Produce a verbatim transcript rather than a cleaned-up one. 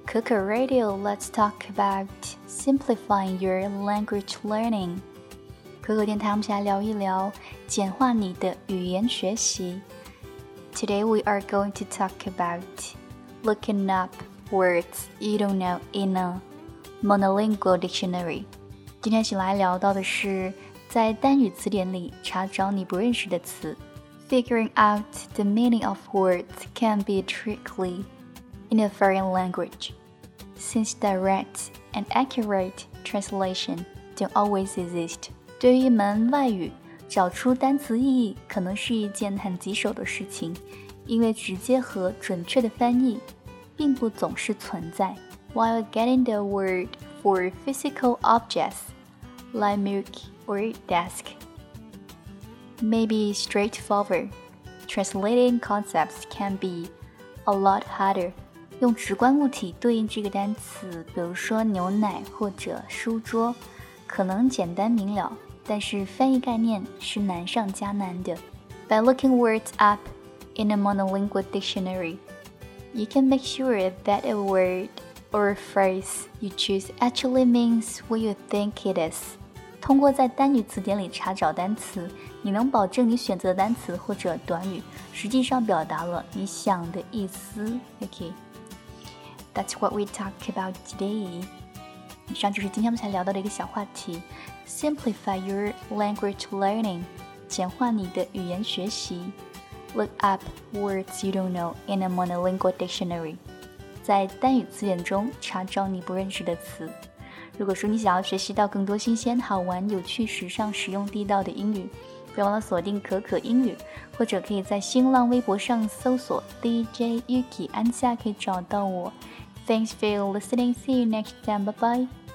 Coco Radio, let's talk about simplifying your language learning. 可可电台，我们一起来聊一聊简化你的语言学习。Today we are going to talk about looking up words you don't know in a monolingual dictionary. 今天一起来聊到的是在单语词典里查找你不认识的词。Figuring out the meaning of words can be tricky in a foreign language, since direct and accurate translation don't always exist. 对于一门外语，找出单词意义可能是一件很棘手的事情，因为直接和准确的翻译并不总是存在。While getting the word for physical objects, like milk or desk, may be straightforward, translating concepts can be a lot harder. 用直观物体对应这个单词，比如说牛奶或者书桌，可能简单明了，但是翻译概念是难上加难的。By looking words up in a monolingual dictionary, you can make sure that a word or a phrase you choose actually means what you think it is. 通过在单语词典里查找单词，你能保证你选择的单词或者短语实际上表达了你想的意思。Okay.That's what we talk about today. 以上就是今天我们才聊到的一个小话题 Simplify your language learning. 简化你的语言学习 Look up words you don't know in a monolingual dictionary. 在单语词典中查找你不认识的词。如果说你想要学习到更多新鲜、好玩、有趣、时尚、实用、地道的英语，别忘了锁定可可英语，或者可以在新浪微博上搜索 D J Yuki 安夏，可以找到我。Thanks for listening. See you next time. Bye bye.